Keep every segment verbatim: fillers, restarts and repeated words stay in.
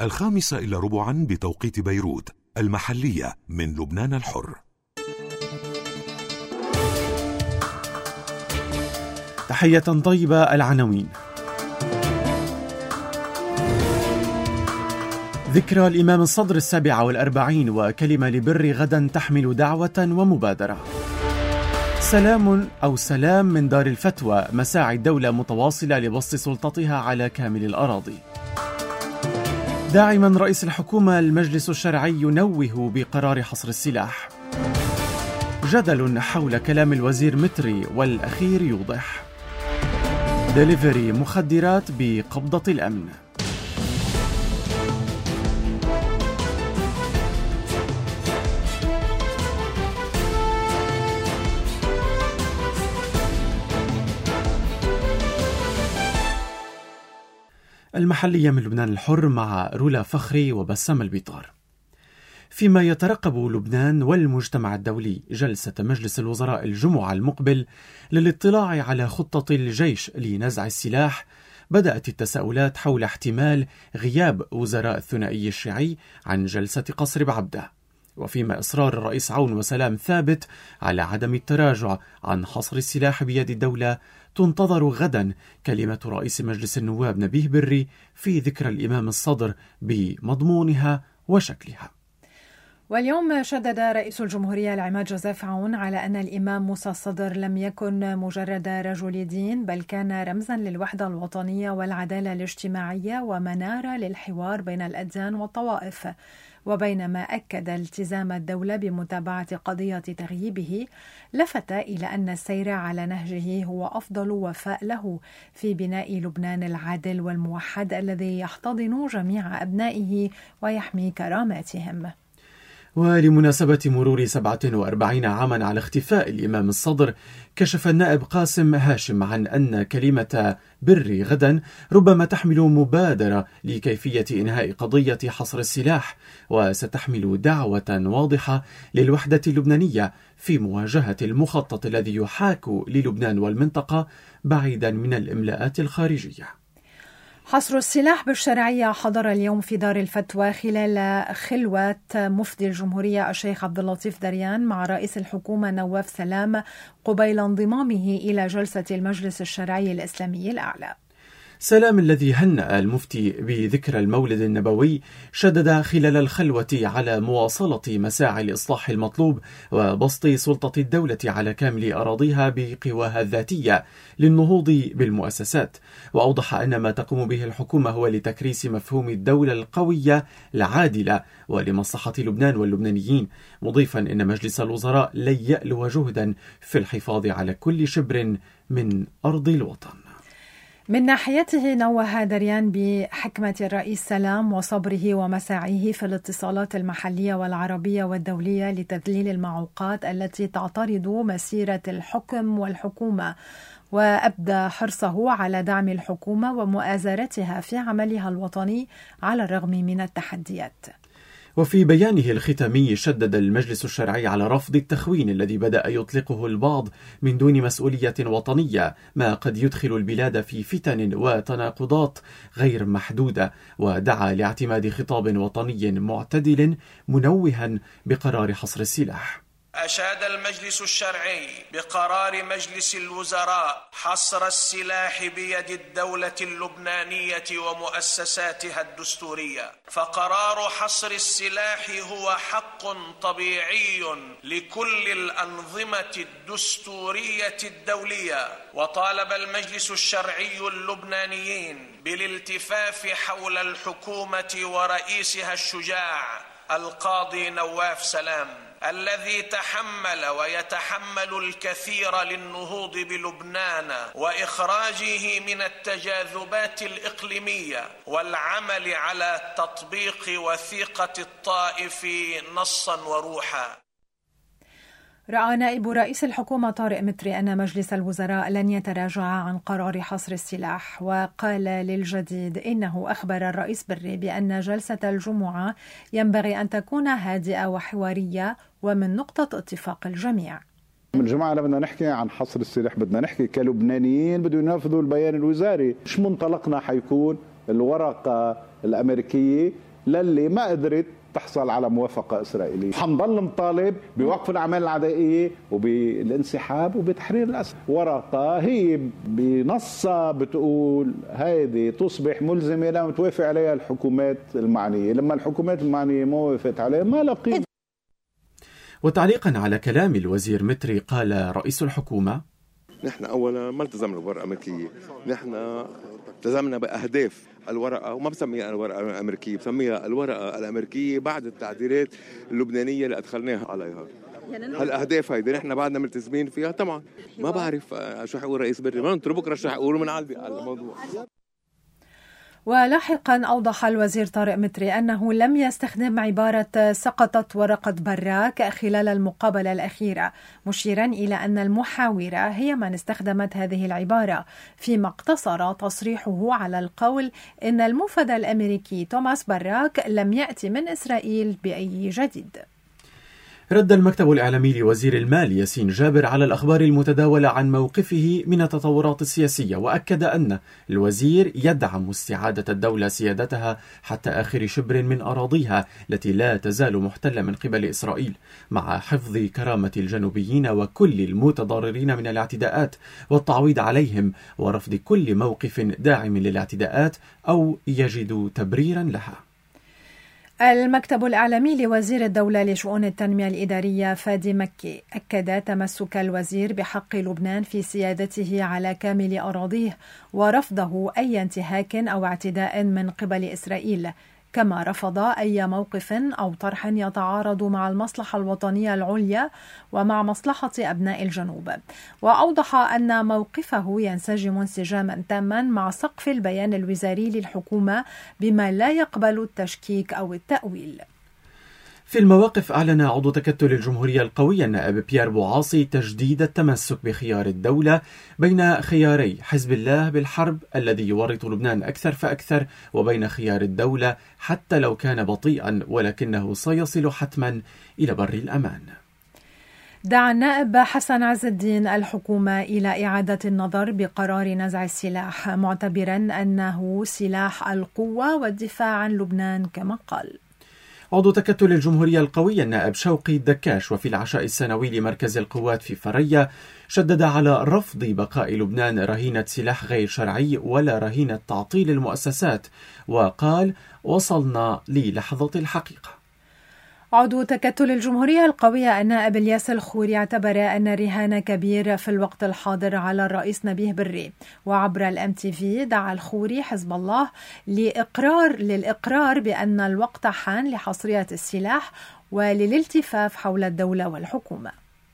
الخامسة إلا ربعا بتوقيت بيروت. المحلية من لبنان الحر. تحية طيبة. العناوين: ذكرى الإمام الصدر السابعة والأربعين وكلمة لبر غدا تحمل دعوة ومبادرة. سلام أو سلام من دار الفتوى، مساعي الدولة متواصلة لبسط سلطتها على كامل الأراضي. داعما رئيس الحكومة المجلس الشرعي ينوه بقرار حصر السلاح. جدل حول كلام الوزير متري والأخير يوضح. ديليفري مخدرات بقبضة الأمن. المحلية من لبنان الحر مع رولا فخري وبسام البيطار. فيما يترقب لبنان والمجتمع الدولي جلسة مجلس الوزراء الجمعة المقبل للاطلاع على خطة الجيش لنزع السلاح، بدأت التساؤلات حول احتمال غياب وزراء الثنائي الشيعي عن جلسة قصر بعبدة، وفيما إصرار الرئيس عون وسلام ثابت على عدم التراجع عن حصر السلاح بيد الدولة، تنتظر غدا كلمة رئيس مجلس النواب نبيه بري في ذكرى الإمام الصدر بمضمونها وشكلها. واليوم شدد رئيس الجمهورية العماد جوزيف عون على أن الإمام موسى الصدر لم يكن مجرد رجل دين، بل كان رمزا للوحدة الوطنية والعدالة الاجتماعية ومنارة للحوار بين الأديان والطوائف. وبينما أكد التزام الدولة بمتابعة قضية تغييبه، لفت إلى أن السير على نهجه هو أفضل وفاء له في بناء لبنان العادل والموحد الذي يحتضن جميع أبنائه ويحمي كراماتهم. ولمناسبة مرور سبعة وأربعين عاما على اختفاء الإمام الصدر، كشف النائب قاسم هاشم عن أن كلمة بري غدا ربما تحمل مبادرة لكيفية إنهاء قضية حصر السلاح، وستحمل دعوة واضحة للوحدة اللبنانية في مواجهة المخطط الذي يحاك للبنان والمنطقة بعيدا من الإملاءات الخارجية. حصر السلاح بالشرعية حضر اليوم في دار الفتوى خلال خلوة مفتي الجمهورية الشيخ عبد اللطيف دريان مع رئيس الحكومة نواف سلام قبيل انضمامه إلى جلسة المجلس الشرعي الإسلامي الأعلى. سلام الذي هنأ المفتي بذكرى المولد النبوي شدد خلال الخلوة على مواصلة مساعي الإصلاح المطلوب وبسط سلطة الدولة على كامل أراضيها بقواها الذاتية للنهوض بالمؤسسات، وأوضح أن ما تقوم به الحكومة هو لتكريس مفهوم الدولة القوية العادلة ولمصلحة لبنان واللبنانيين، مضيفا أن مجلس الوزراء لن يألو جهدا في الحفاظ على كل شبر من أرض الوطن. من ناحيته نوه دريان بحكمة الرئيس سلام وصبره ومساعيه في الاتصالات المحلية والعربية والدولية لتذليل المعوقات التي تعترض مسيرة الحكم والحكومة، وأبدى حرصه على دعم الحكومة ومؤازرتها في عملها الوطني على الرغم من التحديات. وفي بيانه الختامي شدد المجلس الشرعي على رفض التخوين الذي بدأ يطلقه البعض من دون مسؤولية وطنية، ما قد يدخل البلاد في فتن وتناقضات غير محدودة، ودعا لاعتماد خطاب وطني معتدل منوها بقرار حصر السلاح. أشاد المجلس الشرعي بقرار مجلس الوزراء حصر السلاح بيد الدولة اللبنانية ومؤسساتها الدستورية، فقرار حصر السلاح هو حق طبيعي لكل الأنظمة الدستورية الدولية. وطالب المجلس الشرعي اللبنانيين بالالتفاف حول الحكومة ورئيسها الشجاع القاضي نواف سلام الذي تحمل ويتحمل الكثير للنهوض بلبنان وإخراجه من التجاذبات الإقليمية والعمل على تطبيق وثيقة الطائف نصا وروحا. رأى نائب رئيس الحكومة طارق متري أن مجلس الوزراء لن يتراجع عن قرار حصر السلاح، وقال للجديد إنه أخبر الرئيس بري بأن جلسة الجمعة ينبغي أن تكون هادئة وحوارية ومن نقطة اتفاق الجميع. الجماعة لما بدنا نحكي عن حصر السلاح بدنا نحكي كلبنانيين بدهم ينفذوا البيان الوزاري. مش منطلقنا حيكون الورقة الأمريكية للي ما قدرت تحصل على موافقة إسرائيلية. حنضل مطالب بوقف الأعمال العدائية وبالانسحاب وبتحرير الأسرى. ورقة هي بنصها بتقول هذه تصبح ملزمة لما توافق عليها الحكومات المعنية، لما الحكومات المعنية ما وافقت عليها ما لها قيمة. وتعليقا على كلام الوزير متري قال رئيس الحكومة: نحن أولا ما التزمنا بالورقة الأمريكية، نحن التزمنا بأهداف الورقة، وما بسميها الورقة الأمريكية، بسميها الورقة الأمريكية بعد التعديلات اللبنانية اللي أدخلناها عليها. هالأهداف هيدي نحن بعدنا ملتزمين فيها. طبعا ما بعرف شو حيقول رئيس بري، ما ننطر بكرة شو حيقولوا من على الموضوع. ولاحقا أوضح الوزير طارق متري أنه لم يستخدم عبارة سقطت ورقة براك خلال المقابلة الأخيرة، مشيرا إلى أن المحاورة هي من استخدمت هذه العبارة، فيما اقتصر تصريحه على القول إن الموفد الأمريكي توماس براك لم يأتي من إسرائيل بأي جديد. رد المكتب الإعلامي لوزير المال ياسين جابر على الأخبار المتداولة عن موقفه من التطورات السياسية، وأكد أن الوزير يدعم استعادة الدولة سيادتها حتى آخر شبر من أراضيها التي لا تزال محتلة من قبل إسرائيل، مع حفظ كرامة الجنوبيين وكل المتضررين من الاعتداءات والتعويض عليهم، ورفض كل موقف داعم للاعتداءات أو يجد تبريرا لها. المكتب الإعلامي لوزير الدولة لشؤون التنمية الإدارية فادي مكي أكد تمسك الوزير بحق لبنان في سيادته على كامل أراضيه، ورفضه أي انتهاك أو اعتداء من قبل إسرائيل، كما رفض أي موقف أو طرح يتعارض مع المصلحة الوطنية العليا ومع مصلحة أبناء الجنوب. وأوضح أن موقفه ينسجم انسجاما تاما مع سقف البيان الوزاري للحكومة بما لا يقبل التشكيك أو التأويل. في المواقف أعلن عضو تكتل الجمهورية القوية النائب بيير بوعاصي تجديد التمسك بخيار الدولة بين خياري حزب الله بالحرب الذي يورط لبنان أكثر فأكثر، وبين خيار الدولة حتى لو كان بطيئا ولكنه سيصل حتما إلى بر الأمان. دعا النائب حسن عز الدين الحكومة إلى إعادة النظر بقرار نزع السلاح، معتبرا أنه سلاح القوة والدفاع عن لبنان كما قال. عضو تكتل الجمهورية القوية النائب شوقي الدكاش وفي العشاء السنوي لمركز القوات في فرية شدد على رفض بقاء لبنان رهينة سلاح غير شرعي ولا رهينة تعطيل المؤسسات، وقال: وصلنا للحظة الحقيقة. عضو تكتل الجمهورية القوية النائب الياس الخوري اعتبر أن الرهان كبير في الوقت الحاضر على الرئيس نبيه بري، وعبر الام تي في دعا الخوري حزب الله لإقرار للإقرار بأن الوقت حان لحصرية السلاح وللالتفاف حول الدولة والحكومة.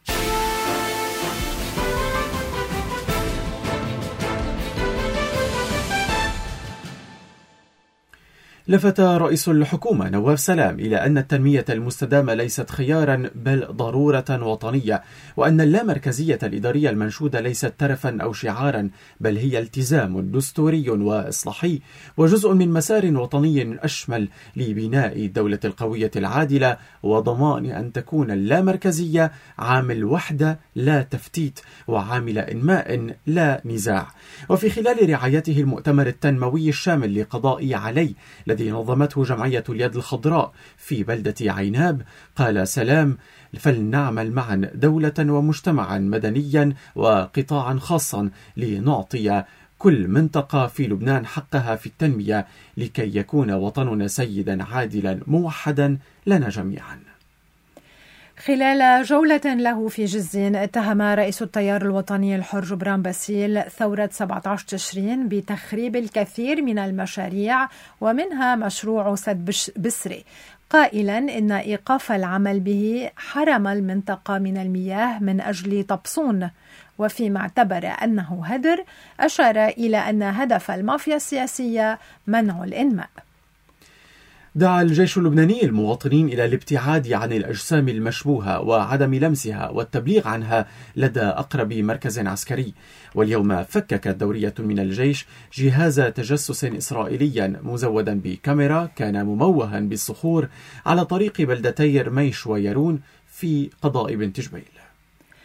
لفت رئيس الحكومة نواف سلام إلى أن التنمية المستدامة ليست خيارا بل ضرورة وطنية، وأن اللامركزية الإدارية المنشودة ليست ترفا أو شعارا بل هي التزام دستوري وإصلاحي وجزء من مسار وطني أشمل لبناء الدولة القوية العادلة وضمان أن تكون اللامركزية عامل وحدة لا تفتيت وعامل إنماء لا نزاع. وفي خلال رعايته المؤتمر التنموي الشامل لقضاء علي الذي نظمته جمعية اليد الخضراء في بلدة عيناب، قال سلام: فلنعمل معا دولة ومجتمعا مدنيا وقطاعا خاصا لنعطي كل منطقة في لبنان حقها في التنمية لكي يكون وطننا سيدا عادلا موحدا لنا جميعا. خلال جولة له في جزين اتهم رئيس التيار الوطني الحر جبران باسيل ثورة سبعة عشر تشرين بتخريب الكثير من المشاريع ومنها مشروع سد بسري، قائلا إن إيقاف العمل به حرم المنطقة من المياه من أجل طبسون، وفيما اعتبر أنه هدر أشار إلى أن هدف المافيا السياسية منع الإنماء. دعا الجيش اللبناني المواطنين إلى الابتعاد عن الأجسام المشبوهة وعدم لمسها والتبليغ عنها لدى أقرب مركز عسكري. واليوم فككت دورية من الجيش جهاز تجسس إسرائيليا مزودا بكاميرا كان مموها بالصخور على طريق بلدتي رميش ويرون في قضاء بنت جبيل.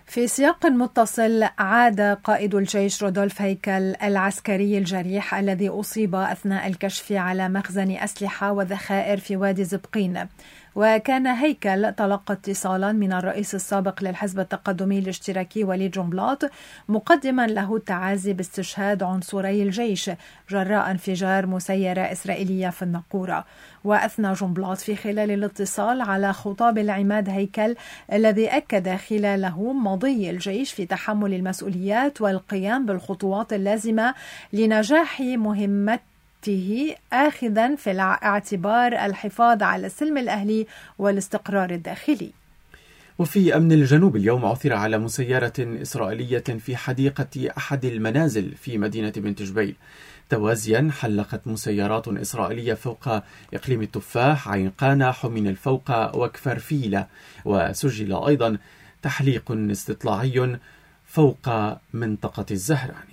في سياق متصل، عاد قائد الجيش رودولف هيكل العسكري الجريح الذي أصيب أثناء الكشف على مخزن أسلحة وذخائر في وادي زبقين. وكان هيكل تلقى اتصالا من الرئيس السابق للحزب التقدمي الاشتراكي وليد جنبلاط مقدما له التعازي باستشهاد عنصري الجيش جراء انفجار مسيرة إسرائيلية في الناقورة. وأثنى جنبلاط في خلال الاتصال على خطاب العماد هيكل الذي أكد خلاله مضي الجيش في تحمل المسؤوليات والقيام بالخطوات اللازمة لنجاح مهمته، آخذا في الاعتبار الحفاظ على السلم الأهلي والاستقرار الداخلي. وفي أمن الجنوب اليوم عثر على مسيرة إسرائيلية في حديقة أحد المنازل في مدينة بنت جبيل. توازيا حلقت مسيرات إسرائيلية فوق إقليم التفاح، عين قانا، حمين الفوق وكفر فيلة، وسجل أيضا تحليق استطلاعي فوق منطقة الزهراني.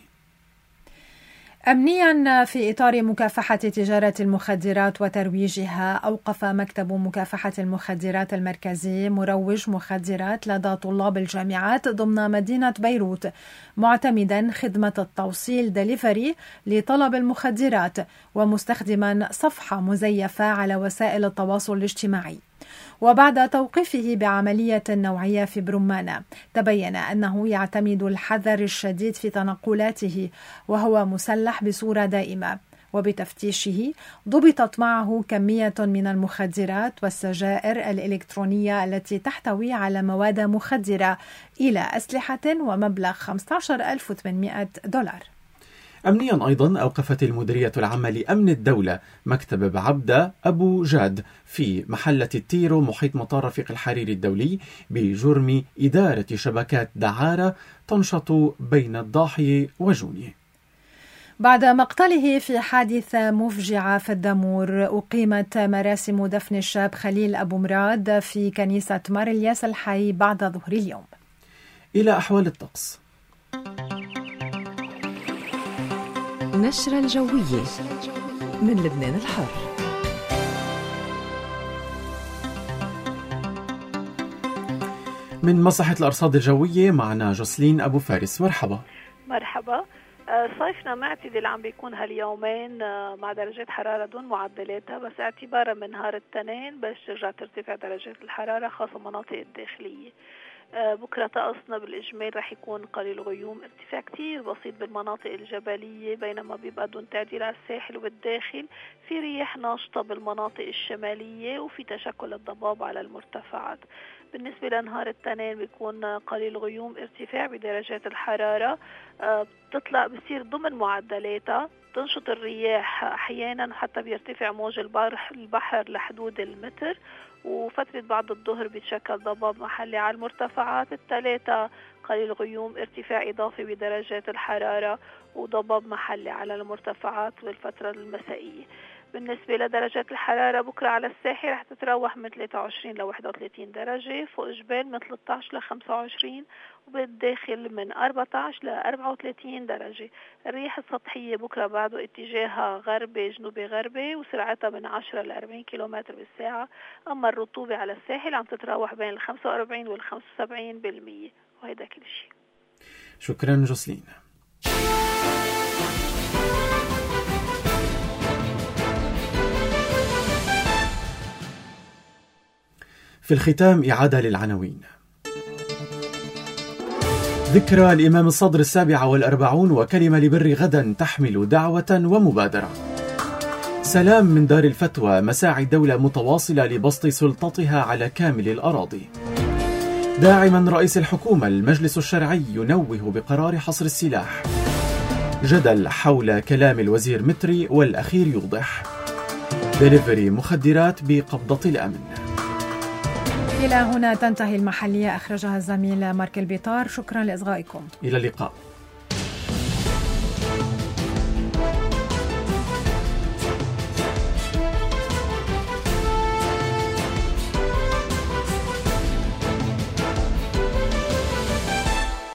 أمنيا، في إطار مكافحة تجارة المخدرات وترويجها، أوقف مكتب مكافحة المخدرات المركزي مروج مخدرات لدى طلاب الجامعات ضمن مدينة بيروت، معتمدا خدمة التوصيل دليفري لطلب المخدرات ومستخدما صفحة مزيفة على وسائل التواصل الاجتماعي. وبعد توقيفه بعملية نوعية في برمانة، تبين أنه يعتمد الحذر الشديد في تنقلاته وهو مسلح بصورة دائمة. وبتفتيشه ضبطت معه كمية من المخدرات والسجائر الإلكترونية التي تحتوي على مواد مخدرة إلى أسلحة ومبلغ خمسة عشر ألف وثمانمائة دولار. أمنيا أيضا أوقفت المديرية العامة لأمن الدولة مكتب بعبدة أبو جاد في محلة التيرو محيط مطار رفيق الحريري الدولي بجرم إدارة شبكات دعارة تنشط بين الضاحية وجونية. بعد مقتله في حادثة مفجعة في الدمور، أقيمت مراسم دفن الشاب خليل أبو مراد في كنيسة مار الياس الحي بعد ظهر اليوم. إلى أحوال الطقس. نشرة الجوية من لبنان الحر. من مصلحة الأرصاد الجوية معنا جوسلين أبو فارس. مرحبا. مرحبا. صيفنا معتدل عم بيكون هاليومين مع درجات حرارة دون معدلاتها، بس اعتبارا من نهار الاثنين بس ترجع ترتفع درجات الحرارة خاصة مناطق الداخلية. بكرة طقسنا بالإجمال رح يكون قليل غيوم، ارتفاع كتير بسيط بالمناطق الجبلية، بينما بيبقى دون تعديل على الساحل وبالداخل. في رياح ناشطة بالمناطق الشمالية وفي تشكل الضباب على المرتفعات. بالنسبة لنهار الاثنين بيكون قليل غيوم، ارتفاع بدرجات الحرارة، بتطلع بصير ضمن معدلاتها، تنشط الرياح أحيانا حتى بيرتفع موج البحر, البحر لحدود المتر. وفترة بعد الظهر بيتشكل ضباب محلي على المرتفعات. الثلاثة قليل غيوم، ارتفاع إضافي بدرجات الحرارة وضباب محلي على المرتفعات بالفترة المسائية. بالنسبة لدرجات الحرارة بكرة على الساحل رح تتراوح من ثلاثة وعشرين ل واحد وثلاثين درجة، فوق جبال من ثلاثة عشر ل خمسة وعشرين، وبالداخل من أربعة عشر ل أربعة وثلاثين درجة. الرياح السطحية بكرة بعده اتجاهها غربي جنوبي غربي وسرعتها من عشرة ل أربعين كيلومتر بالساعة. أما الرطوبة على الساحل عم تتراوح بين ال خمسة وأربعين وال خمسة وسبعين بالمية. وهذا كل شيء. شكرا جوسلين. في الختام إعادة للعناوين. ذكرى الإمام الصدر السابعة والأربعون وكلمة لبر غدا تحمل دعوة ومبادرة. سلام من دار الفتوى، مساعي الدولة متواصلة لبسط سلطتها على كامل الأراضي. داعما رئيس الحكومة، المجلس الشرعي ينوه بقرار حصر السلاح. جدل حول كلام الوزير متري والأخير يوضح. دليفري مخدرات بقبضة الأمن. إلى هنا تنتهي المحلية، أخرجها الزميل مارك البيطار. شكرا لإصغائكم. إلى اللقاء.